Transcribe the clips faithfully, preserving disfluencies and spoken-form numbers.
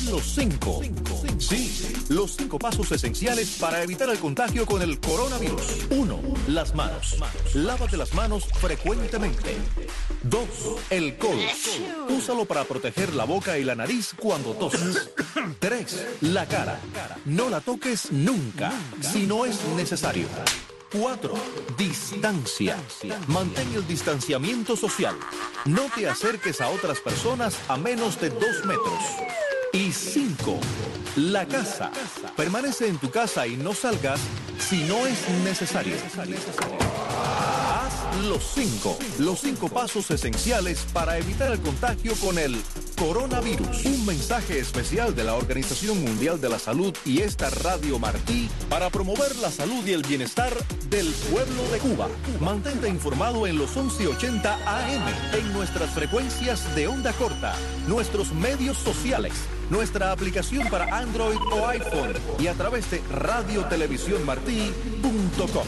los cinco. Sí, los cinco pasos esenciales para evitar el contagio con el coronavirus. Uno, las manos. Lávate las manos frecuentemente. Dos, el codo. Úsalo para proteger la boca y la nariz cuando toses. Tres, la cara. No la toques nunca, si no es necesario. Cuatro, distancia. Mantén el distanciamiento social. No te acerques a otras personas a menos de dos metros. Y cinco, la casa. Permanece en tu casa y no salgas si no es necesario. Haz los cinco, los cinco pasos esenciales para evitar el contagio con el coronavirus. Un mensaje especial de la Organización Mundial de la Salud y esta Radio Martí para promover la salud y el bienestar del pueblo de Cuba. Mantente informado en los once ochenta A M, en nuestras frecuencias de onda corta, nuestros medios sociales, nuestra aplicación para Android o iPhone y a través de radio televisión martí punto com.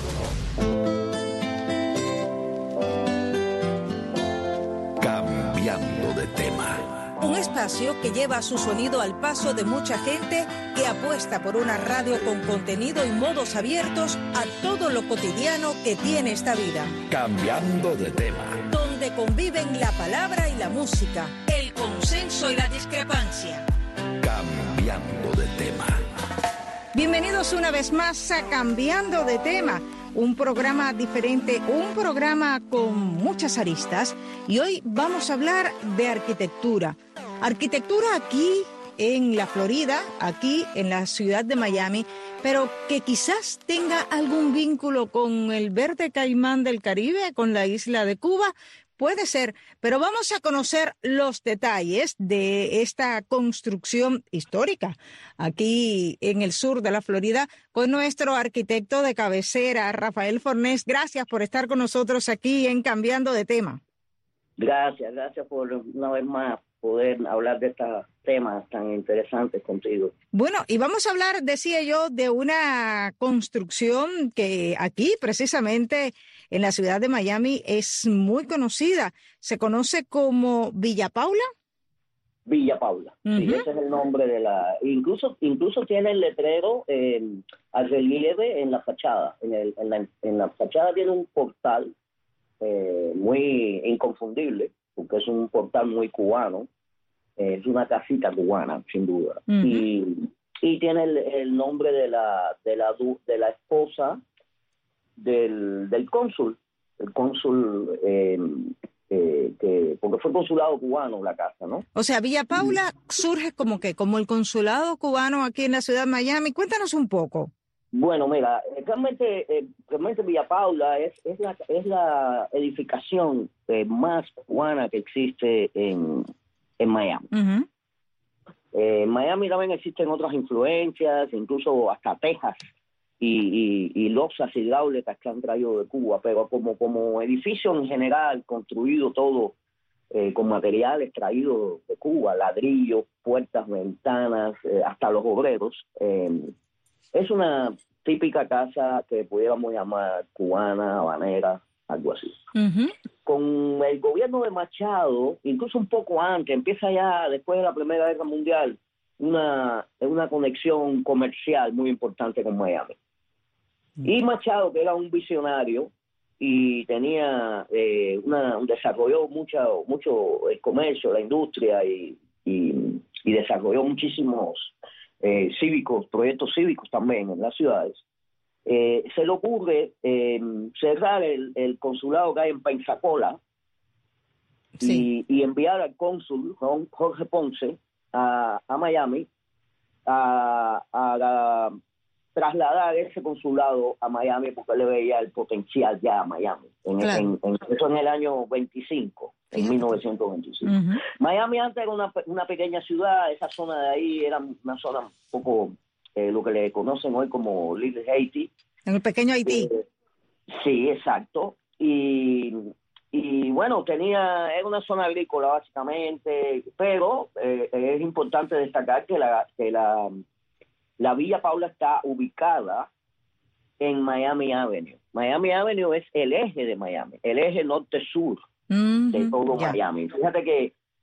Cambiando de tema. Un espacio que lleva su sonido al paso de mucha gente que apuesta por una radio con contenido y modos abiertos a todo lo cotidiano que tiene esta vida. Cambiando de tema. Donde conviven la palabra y la música, el consenso y la discrepancia. Cambiando de tema. Bienvenidos una vez más a Cambiando de tema. Un programa diferente, un programa con muchas aristas. Y hoy vamos a hablar de arquitectura. Arquitectura aquí en la Florida, aquí en la ciudad de Miami, pero que quizás tenga algún vínculo con el verde caimán del Caribe, con la isla de Cuba. Puede ser, pero vamos a conocer los detalles de esta construcción histórica aquí en el sur de la Florida con nuestro arquitecto de cabecera, Rafael Fornés. Gracias por estar con nosotros aquí en Cambiando de Tema. Gracias, gracias por una vez más poder hablar de estos temas tan interesantes contigo. Bueno, y vamos a hablar, decía yo, de una construcción que aquí precisamente en la ciudad de Miami es muy conocida. Se conoce como Villa Paula. Villa Paula, uh-huh. Sí, ese es el nombre de la... Incluso incluso tiene el letrero eh, al relieve en la fachada. En, el, en, la, en la fachada tiene un portal eh, muy inconfundible, porque es un portal muy cubano. Eh, es una casita cubana, sin duda. Uh-huh. Y, y tiene el, el nombre de la, de la, de la esposa del, del cónsul. El cónsul... Eh, Eh, que, porque fue consulado cubano la casa, ¿no? O sea, Villa Paula surge como que, como el consulado cubano aquí en la ciudad de Miami. Cuéntanos un poco. Bueno, mira, realmente, eh, realmente Villa Paula es, es, la, es la edificación eh, más cubana que existe en, en Miami. Uh-huh. Eh, en Miami también existen otras influencias, incluso hasta Texas. Y, y, y losas hidráulicas que han traído de Cuba, pero como, como edificio en general, construido todo eh, con materiales traídos de Cuba, ladrillos, puertas, ventanas, eh, hasta los obreros, eh, es una típica casa que pudiéramos llamar cubana, habanera, algo así. Uh-huh. Con el gobierno de Machado, incluso un poco antes, empieza ya después de la Primera Guerra Mundial, una, una conexión comercial muy importante con Miami. Y Machado, que era un visionario y tenía eh, una desarrolló mucho mucho el comercio, la industria y, y, y desarrolló muchísimos eh, cívicos, proyectos cívicos también en las ciudades. Eh, se le ocurre eh, cerrar el, el consulado que hay en Pensacola, sí. y, y enviar al cónsul Jorge Ponce a, a Miami a, a la trasladar ese consulado a Miami porque le veía el potencial ya a Miami. En, claro. en, en, eso en el año veinticinco, en mil novecientos veinticinco. Uh-huh. Miami antes era una, una pequeña ciudad, esa zona de ahí era una zona un poco, eh, lo que le conocen hoy como Little Haiti. En el pequeño Haití. Eh, sí, exacto. Y, y bueno, tenía, era una zona agrícola básicamente, pero eh, es importante destacar que la... Que la La Villa Paula está ubicada en Miami Avenue. Miami Avenue es el eje de Miami, el eje norte-sur mm-hmm. de todo yeah. Miami. Fíjate que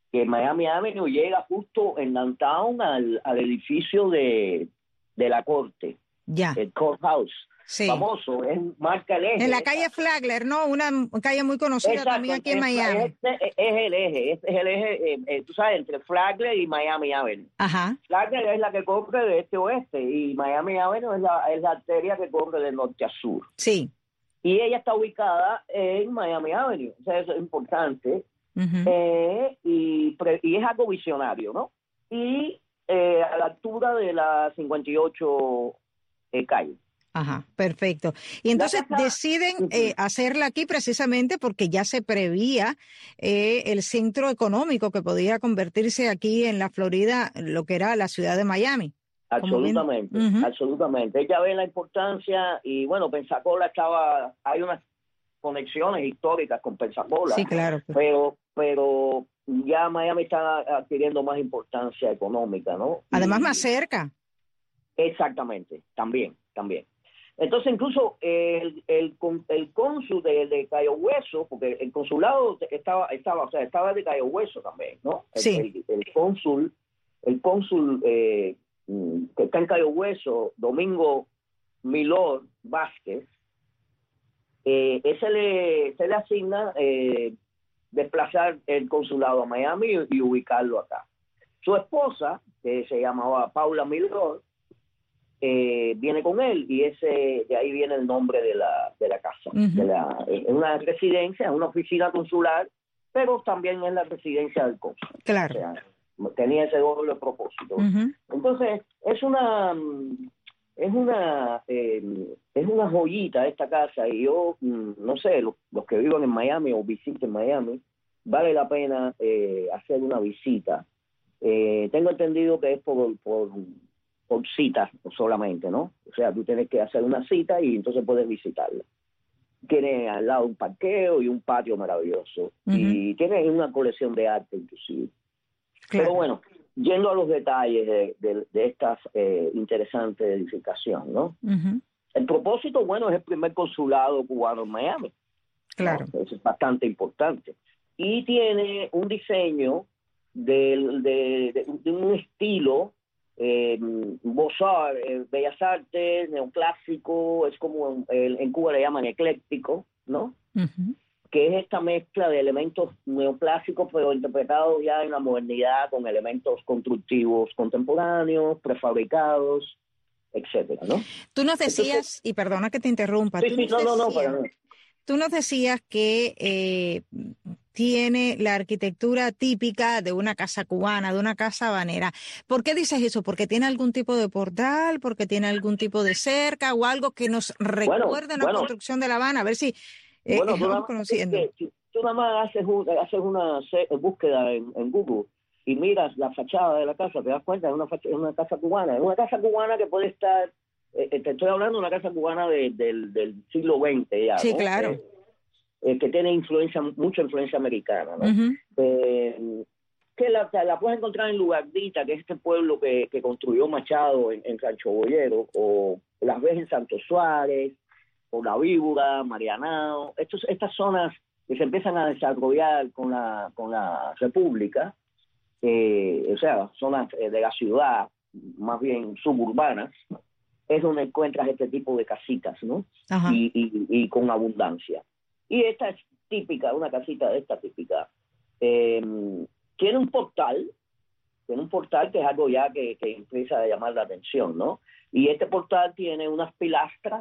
que Miami Avenue llega justo en downtown al, al edificio de, de la corte, ya. el courthouse. Sí. Famoso, es marca el eje. En la calle Flagler, ¿no? Una calle muy conocida. Exacto, también aquí en es, Miami. Este es, es el eje, es, es el eje, eh, eh, tú sabes, entre Flagler y Miami Avenue. Ajá. Flagler es la que corre de este a oeste y Miami Avenue es la, es la arteria que corre de norte a sur. Sí. Y ella está ubicada en Miami Avenue, o sea, eso es importante. Uh-huh. eh, y, pre, y es algo visionario, ¿no? Y eh, a la altura de la cincuenta y ocho eh, calle. Ajá, perfecto. Y entonces casa, deciden eh, hacerla aquí precisamente porque ya se prevía eh, el centro económico que podía convertirse aquí en la Florida, lo que era la ciudad de Miami. Absolutamente, uh-huh. absolutamente. Ella ve la importancia y bueno, Pensacola estaba, hay unas conexiones históricas con Pensacola. Sí, claro. Pero, pero ya Miami está adquiriendo más importancia económica, ¿no? Además y, más cerca. Exactamente, también, también. Entonces, incluso el, el, el cónsul de, de Cayo Hueso, porque el consulado estaba, estaba, o sea, estaba de Cayo Hueso también, ¿no? El, sí. el, el cónsul, el cónsul eh, que está en Cayo Hueso, Domingo Milor Vázquez, eh, ese le, se le asigna eh, desplazar el consulado a Miami y, y ubicarlo acá. Su esposa, que se llamaba Paula Milor, Eh, viene con él y ese de ahí viene el nombre de la de la casa. Uh-huh. de la, es una residencia, es una oficina consular, pero también es la residencia del cónsul. Claro. O sea, tenía ese doble propósito. Uh-huh. Entonces es una es una eh, es una joyita esta casa y yo no sé los, los que vivan en Miami o visiten Miami vale la pena eh, hacer una visita. Eh, tengo entendido que es por por por citas solamente, ¿no? O sea, tú tienes que hacer una cita y entonces puedes visitarla. Tiene al lado un parqueo y un patio maravilloso. Uh-huh. Y tiene una colección de arte inclusive. Claro. Pero bueno, yendo a los detalles de, de, de esta eh, interesante edificación, ¿no? Uh-huh. El propósito, bueno, es el primer consulado cubano en Miami. Claro. ¿No? Eso es bastante importante. Y tiene un diseño de, de, de, de un estilo Eh, Beaux-Arts, eh, Bellas Artes, neoclásico, es como eh, en Cuba le llaman ecléctico, ¿no? Uh-huh. Que es esta mezcla de elementos neoclásicos pero interpretados ya en la modernidad con elementos constructivos contemporáneos, prefabricados, etcétera, ¿no? Tú nos decías, Entonces, y perdona que te interrumpa, sí, tú, sí, nos no, decías, no, no, no. tú nos decías que eh, tiene la arquitectura típica de una casa cubana, de una casa habanera. ¿Por qué dices eso? ¿Porque tiene algún tipo de portal? ¿Porque tiene algún tipo de cerca o algo que nos recuerde bueno, una bueno, construcción de La Habana? A ver si eh, bueno, vamos conociendo. Es que, tú nada más haces, un, haces una búsqueda en, en Google y miras la fachada de la casa, te das cuenta, es una, es una casa cubana. Es una casa cubana que puede estar, eh, te estoy hablando de una casa cubana de, de, del siglo veinte ya, Sí, ¿no? claro. Eh, Eh, que tiene influencia, mucha influencia americana, ¿no? Uh-huh. Eh, que la, la puedes encontrar en Lugardita, que es este pueblo que, que construyó Machado en, en Rancho Boyero, o las ves en Santo Suárez, o La Víbora, Marianao, estos, estas zonas que se empiezan a desarrollar con la, con la República, eh, o sea, zonas de la ciudad, más bien suburbanas, es donde encuentras este tipo de casitas, ¿no? Uh-huh. Y, y, y con abundancia. Y esta es típica, una casita de esta típica. Eh, tiene un portal, tiene un portal que es algo ya que, que empieza a llamar la atención, ¿no? Y este portal tiene unas pilastras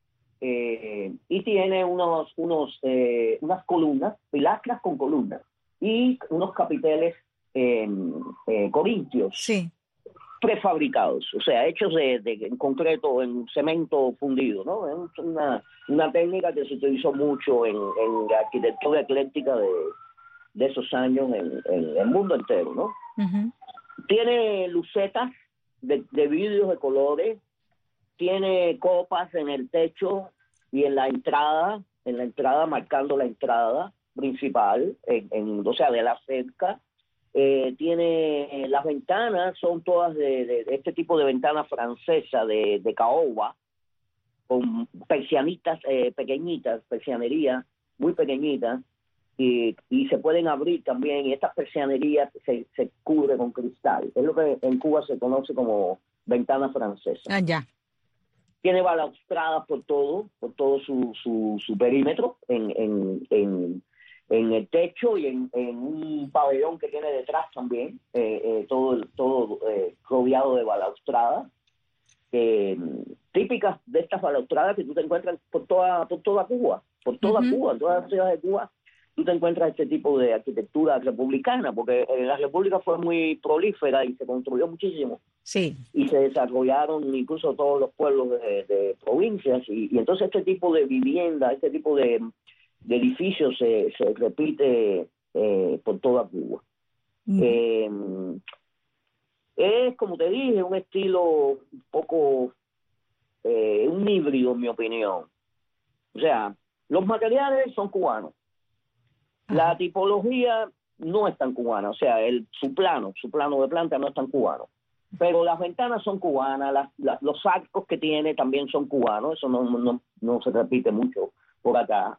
eh, y tiene unos, unos, eh, unas columnas, pilastras con columnas, y unos capiteles eh, eh, corintios. Sí. Prefabricados, o sea, hechos de, de en concreto en cemento fundido, ¿no? Es una, una técnica que se utilizó mucho en, en la arquitectura ecléctica de, de esos años en, en el mundo entero, ¿no? Uh-huh. Tiene lucetas de, de vidrios de colores, tiene copas en el techo y en la entrada, en la entrada marcando la entrada principal, en, en, o sea, de la cerca. Eh, tiene, las ventanas son todas de, de, de este tipo de ventana francesa de, de caoba, con persianitas eh, pequeñitas, persianería muy pequeñitas, y, y se pueden abrir también, y estas persianerías se, se cubren con cristal. Es lo que en Cuba se conoce como ventana francesa. Ah, ya. Tiene balaustradas por todo, por todo su, su, su perímetro, en, en, en, en el techo y en, en un pabellón que tiene detrás también, eh, eh, todo, todo eh, rodeado de balaustradas, eh, típicas de estas balaustradas que tú te encuentras por toda, por toda Cuba, por toda uh-huh. Cuba, en todas las ciudades de Cuba, tú te encuentras este tipo de arquitectura republicana, porque la República fue muy prolífera y se construyó muchísimo. Sí. Y se desarrollaron incluso todos los pueblos de, de provincias, y, y entonces este tipo de vivienda, este tipo de, de edificios se, se repite eh, por toda Cuba. Uh-huh. Eh, es, como te dije, un estilo un poco, eh, un híbrido en mi opinión. O sea, los materiales son cubanos. La tipología no es tan cubana, o sea, el, su plano, su plano de planta no es tan cubano. Pero las ventanas son cubanas, las, las, los arcos que tiene también son cubanos, eso no, no, no se repite mucho por acá.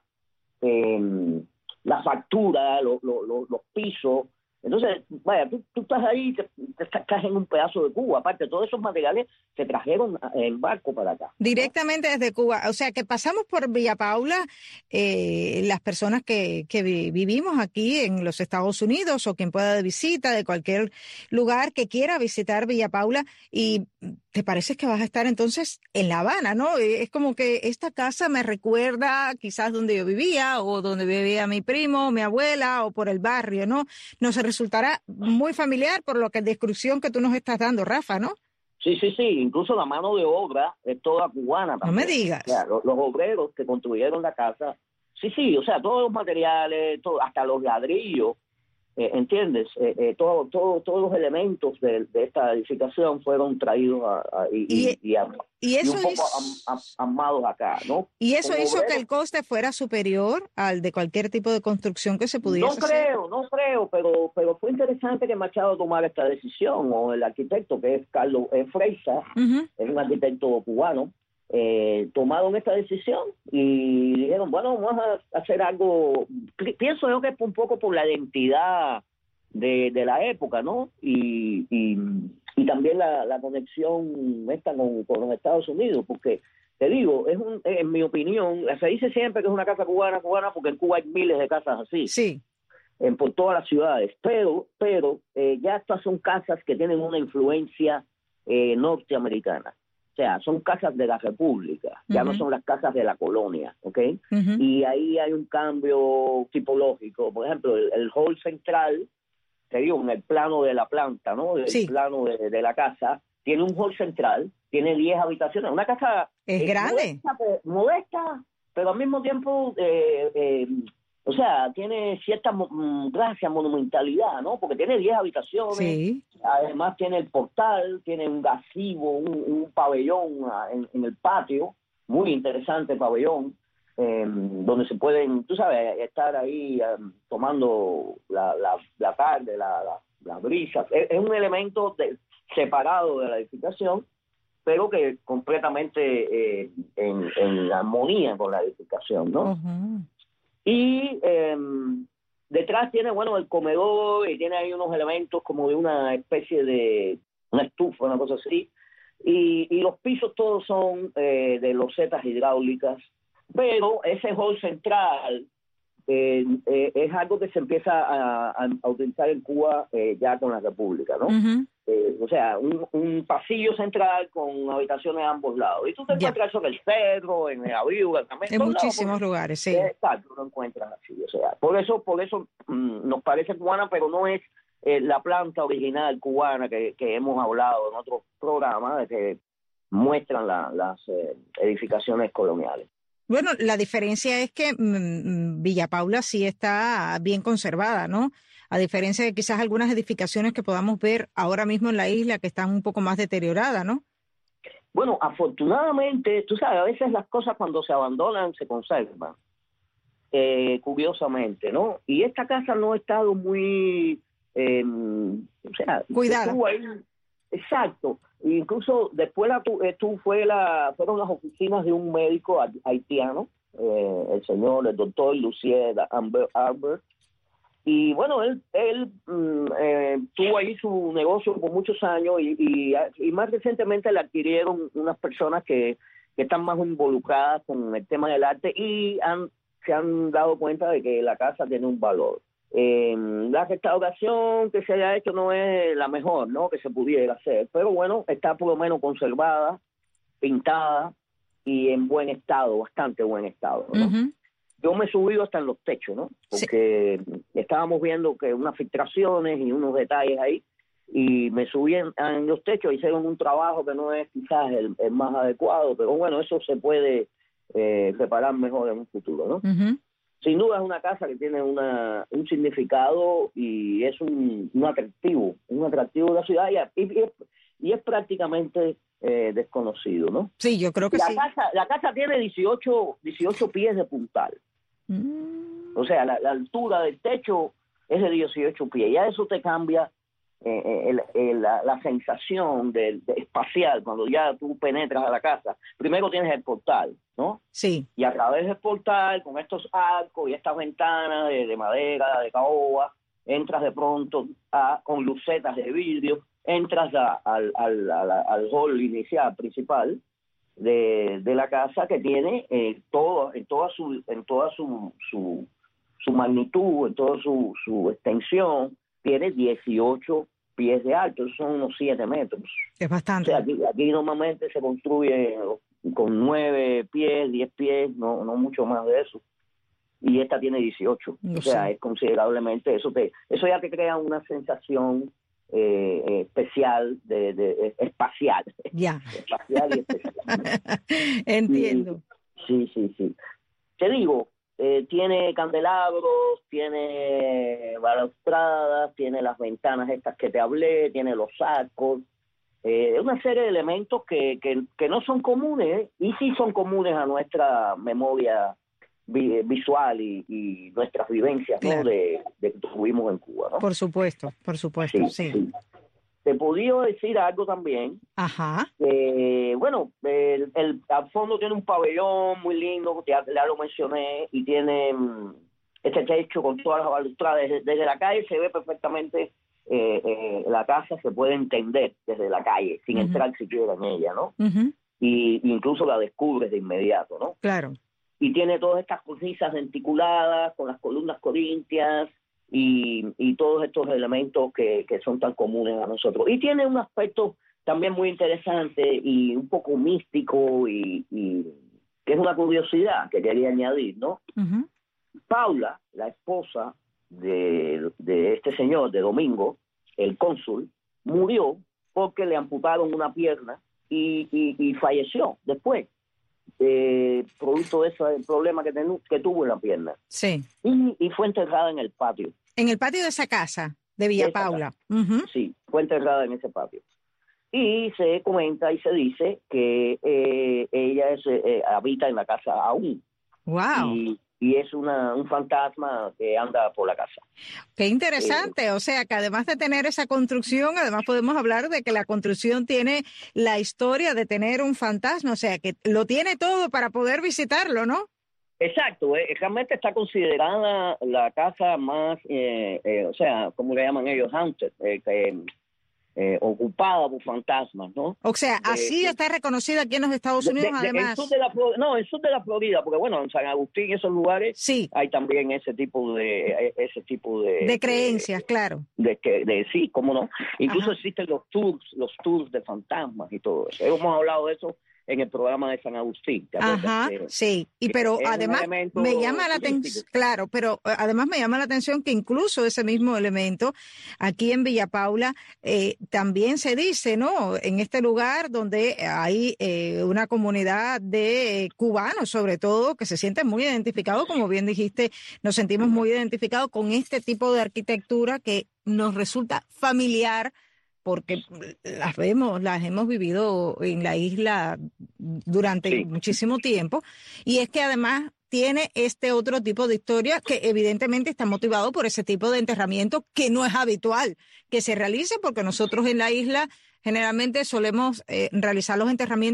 Eh, la factura, lo, lo, lo, los pisos. Entonces, vaya, tú, tú estás ahí, te, te estás en un pedazo de Cuba. Aparte, todos esos materiales se trajeron en barco para acá. Directamente desde Cuba. O sea, que pasamos por Villa Paula, eh, las personas que, que vivimos aquí en los Estados Unidos o quien pueda de visita de cualquier lugar que quiera visitar Villa Paula, y te parece que vas a estar entonces en La Habana, ¿no? Es como que esta casa me recuerda quizás donde yo vivía o donde vivía mi primo, mi abuela, o por el barrio, ¿no? No se resultará muy familiar por lo que descripción que tú nos estás dando, Rafa, ¿no? Sí, sí, sí, incluso la mano de obra es toda cubana también. No me digas. O sea, los, los obreros que construyeron la casa, sí, sí, o sea, todos los materiales, todo, hasta los ladrillos, eh, ¿entiendes? Eh, eh, todo, todo, todos los elementos de, de esta edificación fueron traídos a, a, y, y, y, a, y, eso y un poco hizo, am, am, amados acá, ¿no? ¿Y eso Como hizo obreros, que el coste fuera superior al de cualquier tipo de construcción que se pudiese hacer? No creo, hacer? no creo, pero pero fue interesante que Machado tomara esta decisión, o el arquitecto, que es Carlos eh, Freixa, uh-huh. es un arquitecto cubano, eh, tomaron esta decisión y dijeron, bueno, vamos a hacer algo, pienso yo que es un poco por la identidad de, de la época, ¿no? Y, y, y también la, la conexión esta con, con los Estados Unidos, porque te digo, es un, en mi opinión, se dice siempre que es una casa cubana, cubana, porque en Cuba hay miles de casas así. Sí. En, por todas las ciudades, pero pero eh, ya estas son casas que tienen una influencia eh, norteamericana, o sea, son casas de la República, ya uh-huh. no son las casas de la colonia, ¿ok? Uh-huh. Y ahí hay un cambio tipológico, por ejemplo, el, el hall central, te digo, en el plano de la planta, ¿no? El sí. plano de, de la casa, tiene un hall central, tiene diez habitaciones, una casa es eh, grande, modesta, pero, modesta, pero al mismo tiempo eh, eh, o sea, tiene cierta mm, gracia, monumentalidad, ¿no? Porque tiene diez habitaciones, sí. Además tiene el portal, tiene un gazebo, un, un pabellón en, en el patio, muy interesante pabellón, eh, donde se pueden, tú sabes, estar ahí eh, tomando la, la, la tarde, la, la, la brisa. Es, es un elemento de, separado de la edificación, pero que completamente eh, en, en armonía con la edificación, ¿no? Uh-huh. Y eh, detrás tiene, bueno, el comedor, y tiene ahí unos elementos como de una especie de una estufa, una cosa así. Y, y los pisos todos son eh, de losetas hidráulicas. Pero ese hall central eh, eh, es algo que se empieza a, a, a utilizar en Cuba eh, ya con la República, ¿no? Uh-huh. Eh, o sea, un, un pasillo central con habitaciones a ambos lados. Y tú te encuentras eso en el Cerro, en la Viuda, también. En muchísimos lados, lugares, sí. Exacto, lo encuentras así. O sea, por eso, por eso mmm, nos parece cubana, pero no es eh, la planta original cubana que, que hemos hablado en otros programas, de que muestran la, las eh, edificaciones coloniales. Bueno, la diferencia es que mmm, Villa Paula sí está bien conservada, ¿no? A diferencia de quizás algunas edificaciones que podamos ver ahora mismo en la isla que están un poco más deterioradas, ¿no? Bueno, afortunadamente, tú sabes, a veces las cosas cuando se abandonan se conservan, eh, curiosamente, ¿no? Y esta casa no ha estado muy, eh, o sea, cuidada. Estuvo ahí, exacto. Incluso después la, estuvo fue la, fueron las oficinas de un médico haitiano eh, el señor, el doctor Lucier Albert. Y bueno, él, él mm, eh, tuvo ahí su negocio por muchos años y, y, y más recientemente le adquirieron unas personas que, que están más involucradas con el tema del arte y han, se han dado cuenta de que la casa tiene un valor. Eh, la restauración que se haya hecho no es la mejor, ¿no?, que se pudiera hacer, pero bueno, está por lo menos conservada, pintada y en buen estado, bastante buen estado, ¿no? Uh-huh. Yo me he subido hasta en los techos, ¿no? Porque sí, estábamos viendo que unas filtraciones y unos detalles ahí, y me subí en, en los techos, hicieron un trabajo que no es quizás el, el más adecuado, pero bueno, eso se puede eh, preparar mejor en un futuro, ¿no? Uh-huh. Sin duda es una casa que tiene una, un significado y es un, un atractivo, un atractivo de la ciudad y, y, y, es, y es prácticamente eh, desconocido, ¿no? Sí, yo creo que la sí. Casa, la casa tiene dieciocho, dieciocho pies de puntal. Mm. O sea, la, la altura del techo es de dieciocho pies. Ya eso te cambia eh, el, el, la, la sensación de, de espacial cuando ya tú penetras a la casa. Primero tienes el portal, ¿no? Sí. Y a través del portal, con estos arcos y estas ventanas de, de madera, de caoba, entras de pronto a, con lucetas de vidrio, entras a, al, al, al, al hall inicial, principal, de, de la casa, que tiene eh, todo, en toda su en toda su, su, su magnitud, en toda su, su extensión, tiene dieciocho pies de alto, son unos siete metros. Es bastante. O sea, aquí, aquí normalmente se construye con nueve pies, diez pies, no, no mucho más de eso. Y esta tiene dieciocho. No o sea, sé. Es considerablemente, eso te, eso ya te crea una sensación eh, eh, especial, de, de, de espacial. Ya. Espacial y especial. Entiendo. Y, sí, sí, sí. Te digo, eh, tiene candelabros, tiene balaustradas, tiene las ventanas estas que te hablé, tiene los arcos, eh, una serie de elementos que, que, que no son comunes, ¿eh? Y sí son comunes a nuestra memoria vi, visual y, y nuestras vivencias, claro, ¿no? de, de que tuvimos en Cuba, ¿no? Por supuesto, por supuesto, sí. sí. sí. Te podía decir algo también. Ajá. Eh, bueno, el, el, al fondo tiene un pabellón muy lindo, ya, ya lo mencioné, y tiene um, este techo con todas las balustradas. Desde, desde la calle se ve perfectamente eh, eh, la casa, se puede entender desde la calle, sin uh-huh. entrar siquiera en ella, ¿no? Uh-huh. Y incluso la descubres de inmediato, ¿no? Claro. Y tiene todas estas cornisas denticuladas con las columnas corintias, Y, y todos estos elementos que, que son tan comunes a nosotros. Y tiene un aspecto también muy interesante y un poco místico y, y que es una curiosidad que quería añadir, ¿no? Uh-huh. Paula, la esposa de, de este señor, de Domingo, el cónsul, murió porque le amputaron una pierna y, y, y falleció después. Eh, producto de ese problema que, ten, que tuvo en la pierna. Sí. Y, y fue enterrada en el patio. En el patio de esa casa, de Villa Paula. Uh-huh. Sí, fue enterrada en ese patio. Y se comenta y se dice que eh, ella es, eh, habita en la casa aún. ¡Wow! Y, y es una, un fantasma que anda por la casa. ¡Qué interesante! Eh, o sea, que además de tener esa construcción, además podemos hablar de que la construcción tiene la historia de tener un fantasma, o sea, que lo tiene todo para poder visitarlo, ¿no? Exacto, eh, realmente está considerada la casa más, eh, eh, o sea, ¿cómo le llaman ellos? Haunted, eh, eh, eh, ocupada por fantasmas, ¿no? O sea, así eh, está reconocida aquí en los Estados Unidos, de, de, además. En sur de la, no, en sur de la Florida, porque bueno, en San Agustín y esos lugares sí. hay también ese tipo de, ese tipo de, de creencias, de, claro. De que, de, sí, cómo no. Incluso Ajá. existen los tours, los tours de fantasmas y todo eso. Hemos hablado de eso en el programa de San Agustín. Ajá, que, sí, y pero además me llama la atención, claro, pero además me llama la atención que incluso ese mismo elemento aquí en Villa Paula eh, también se dice, ¿no? En este lugar donde hay eh, una comunidad de cubanos, sobre todo, que se sienten muy identificados, como bien dijiste, nos sentimos muy identificados con este tipo de arquitectura que nos resulta familiar, porque las vemos, las hemos vivido en la isla durante sí. muchísimo tiempo, y es que además tiene este otro tipo de historia que evidentemente está motivado por ese tipo de enterramiento que no es habitual que se realice, porque nosotros en la isla generalmente solemos eh, realizar los enterramientos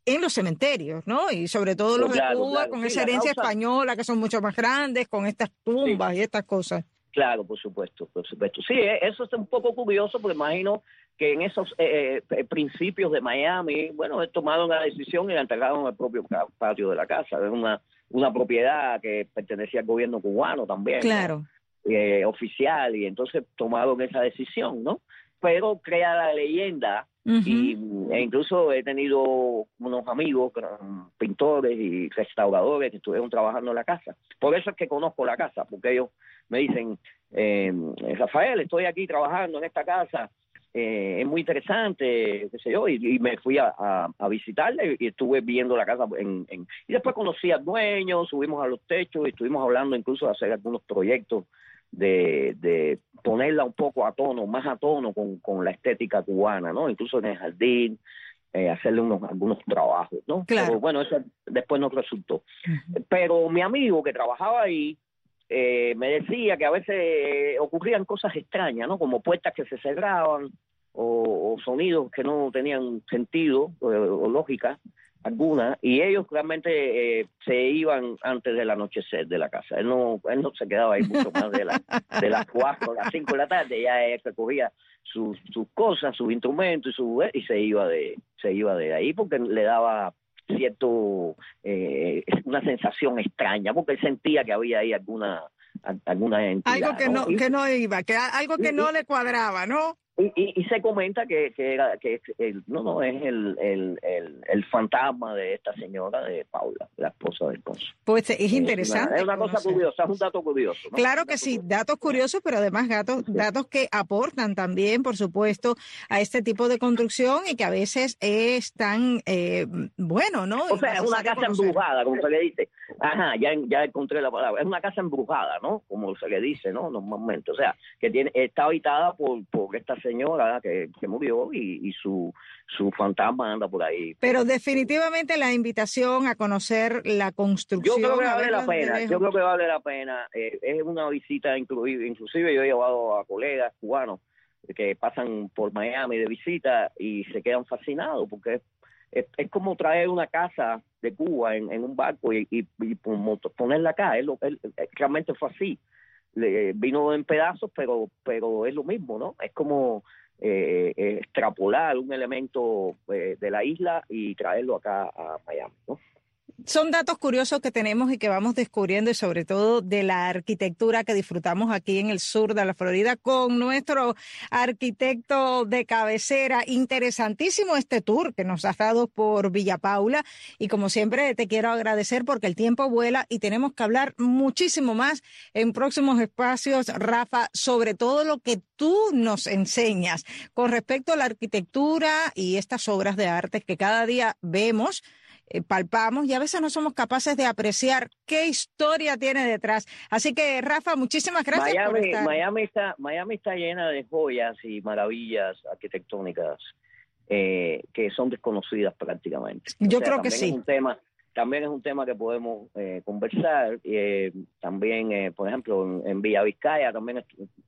en los cementerios, ¿no? Y sobre todo los claro, de Cuba, claro. con Sí, esa la herencia causa... española, que son mucho más grandes, con estas tumbas sí. y estas cosas. Claro, por supuesto, por supuesto. Sí, eso es un poco curioso, porque imagino que en esos eh, eh, principios de Miami, bueno, tomaron la decisión y la entregaron al propio patio de la casa. Es una, una propiedad que pertenecía al gobierno cubano también, claro, ¿no? eh, oficial, y entonces tomaron esa decisión, ¿no? Pero crea la leyenda, uh-huh. y e incluso he tenido unos amigos, pintores y restauradores que estuvieron trabajando en la casa. Por eso es que conozco la casa, porque ellos me dicen, eh, Rafael, estoy aquí trabajando en esta casa, eh, es muy interesante, qué sé yo, y, y me fui a, a, a visitarle y estuve viendo la casa en, en, y después conocí al dueño, subimos a los techos y estuvimos hablando incluso de hacer algunos proyectos de, de ponerla un poco a tono, más a tono con, con la estética cubana, ¿no? Incluso en el jardín, eh, hacerle unos algunos trabajos, ¿no? Claro. Pero bueno, eso después no resultó. Uh-huh. Pero mi amigo que trabajaba ahí, Eh, me decía que a veces eh, ocurrían cosas extrañas, ¿no? Como puertas que se cerraban o, o sonidos que no tenían sentido o, o lógica alguna, y ellos realmente eh, se iban antes del anochecer de la casa. Él no él no se quedaba ahí mucho más de, la, de las cuatro a las cinco de la tarde, ya él recogía sus sus cosas, sus instrumentos y, su, y se iba de se iba de ahí porque le daba cierto eh, una sensación extraña, porque él sentía que había ahí alguna alguna entidad, algo que no, ¿no? que no iba, que algo que y, no le cuadraba, ¿no? Y, y, y se comenta que, que era que el, no no es el, el, el, el fantasma de esta señora, de Paula, la esposa del esposo. Pues es interesante. Es una, es una cosa curiosa, es un dato curioso, ¿no? Claro que sí, datos curiosos, pero además datos, sí. datos que aportan también, por supuesto, a este tipo de construcción y que a veces es tan eh, bueno, ¿no? O sea, es una casa conocer. embrujada, como se le dice. Ajá, ya, ya encontré la palabra. Es una casa embrujada, ¿no? Como se le dice, ¿no? Normalmente. O sea, que tiene está habitada por, por esta señora que, que murió y, y su su fantasma anda por ahí. Pero definitivamente la invitación a conocer la construcción. Yo creo que vale la pena, yo creo que vale la pena. Eh, es una visita, inclusive, inclusive yo he llevado a colegas cubanos que pasan por Miami de visita y se quedan fascinados porque es, es, es como traer una casa de Cuba en, en un barco y, y, y ponerla acá. Es lo, es, realmente fue así. Le, vino en pedazos, pero pero es lo mismo, ¿no? Es como eh, eh, extrapolar un elemento eh, de la isla y traerlo acá a Miami, ¿no? Son datos curiosos que tenemos y que vamos descubriendo, y sobre todo de la arquitectura que disfrutamos aquí en el sur de la Florida con nuestro arquitecto de cabecera. Interesantísimo este tour que nos has dado por Villa Paula, y como siempre te quiero agradecer porque el tiempo vuela y tenemos que hablar muchísimo más en próximos espacios, Rafa, sobre todo lo que tú nos enseñas con respecto a la arquitectura y estas obras de arte que cada día vemos, Eh, palpamos, y a veces no somos capaces de apreciar qué historia tiene detrás. Así que, Rafa, muchísimas gracias Miami, por estar. Miami está, Miami está llena de joyas y maravillas arquitectónicas eh, que son desconocidas prácticamente. Yo o sea, creo que sí. Es un tema, también es un tema que podemos eh, conversar. Eh, también, eh, por ejemplo, en, en Villa Vizcaya también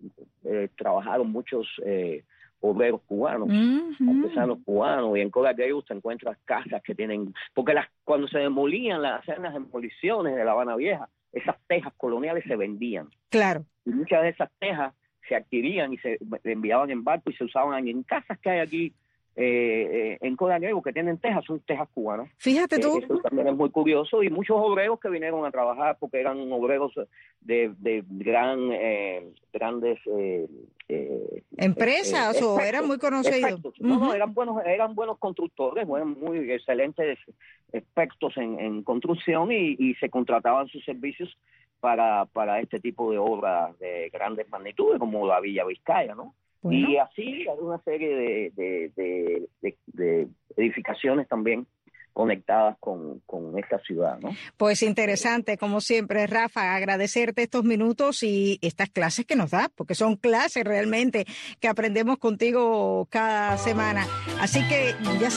eh, trabajaron muchos eh, obreros cubanos, uh-huh. artesanos cubanos, y en Coral Gables te encuentras casas que tienen, porque las cuando se demolían, las hacían las demoliciones de La Habana Vieja, esas tejas coloniales se vendían. Claro. Y muchas de esas tejas se adquirían y se enviaban en barco y se usaban en casas que hay aquí eh, eh, en Coral Gables que tienen tejas, son tejas cubanas. Fíjate tú. Eh, eso también es muy curioso, y muchos obreros que vinieron a trabajar porque eran obreros de, de gran eh, grandes eh, eh, empresas eh, eh, o eran muy conocidos. Uh-huh. No, no, eran buenos, eran buenos constructores, eran muy excelentes expertos en, en construcción y, y se contrataban sus servicios para para este tipo de obras de grandes magnitudes como la Villa Vizcaya, ¿no? Bueno. Y así hay una serie de, de, de, de, de edificaciones también conectadas con, con esta ciudad, ¿no? Pues interesante, como siempre, Rafa, agradecerte estos minutos y estas clases que nos das, porque son clases realmente que aprendemos contigo cada semana. Así que ya sabes.